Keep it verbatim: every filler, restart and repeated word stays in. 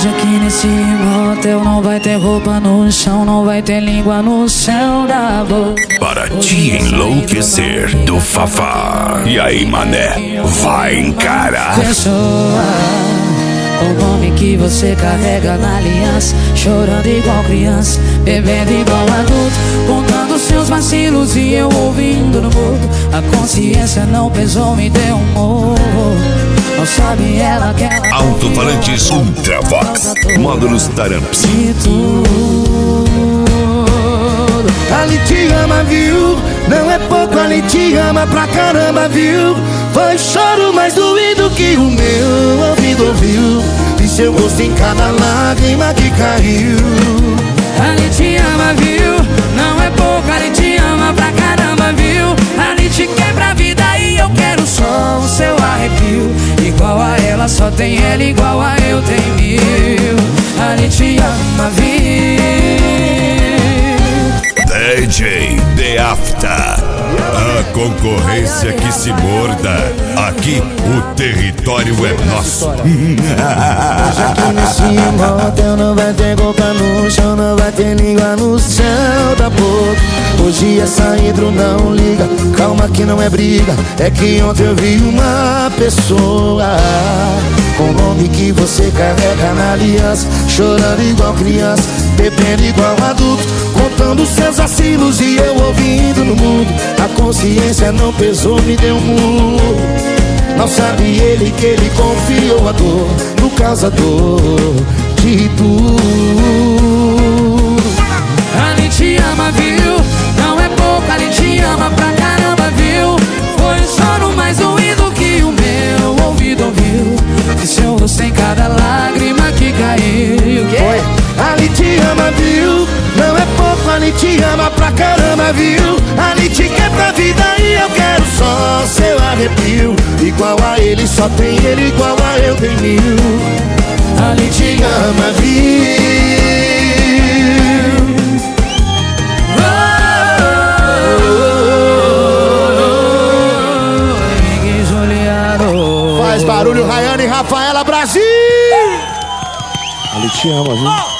Hoje aqui nesse motel não vai ter roupa no chão, não vai ter língua no céu da boca. Para te enlouquecer do Fafá. E aí, mané, vai encarar? Pessoa, o nome que você carrega na aliança, chorando igual criança, bebendo igual adulto, contando seus vacilos e eu ouvindo no mudo. A consciência não pesou, me deu um morro. Não sabe ela que ela Alto-falantes Ultravox, módulos Taramps. de tudo. Ali te ama, viu? Não é pouco, ali te ama pra caramba, viu? Foi choro mais doído que o meu ouvido ouviu, e seu gosto em cada lágrima que caiu. Ali te ama, viu? Não é pouco, ali te ama pra caramba, viu? Ali te quebra a vida e eu quero só o seu arrepio. Igual a ela, só tem ela, igual a eu tem mil. Ali te ama, viu? D J The Afta. A concorrência que se morda. Aqui o território é nosso. Hoje aqui nesse motel não vai ter boca no chão, não vai ter língua no céu da boca. Hoje essa intro não liga, calma que não é briga. É que ontem eu vi uma pessoa com o nome que você carrega na aliança, chorando igual criança, bebendo igual adulto, contando seus vacilos e eu ouvindo no mundo. A consciência não pesou, me deu um murro. Não sabe ele que ele confiou a dor no causador de tudo. Ali te ama, viu? Não é pouco, ali te ama pra caramba, viu? Foi um choro mais doído que o meu ouvido ouviu, e seu rosto em cada lágrima que caiu. Oi, ali te ama, viu? Não é pouco, ali te ama pra caramba, viu? Ali te quebra a vida e eu quero só seu arrepio. Igual a ele, só tem ele, igual a eu tem mil. Ali te ama, viu? Faz barulho, Rayane e Rafaela, Brasil! Ali te ama, viu?